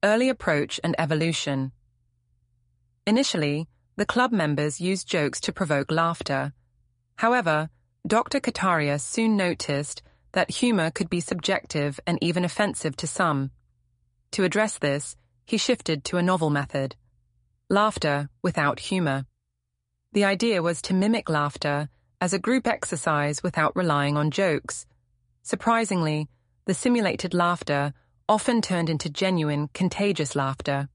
Early approach and evolution. Initially, the club members used jokes to provoke laughter. However, Dr. Kataria soon noticed that humor could be subjective and even offensive to some. To address this, he shifted to a novel method: laughter without humor. The idea was to mimic laughter as a group exercise without relying on jokes. Surprisingly, the simulated laughter often turned into genuine, contagious laughter.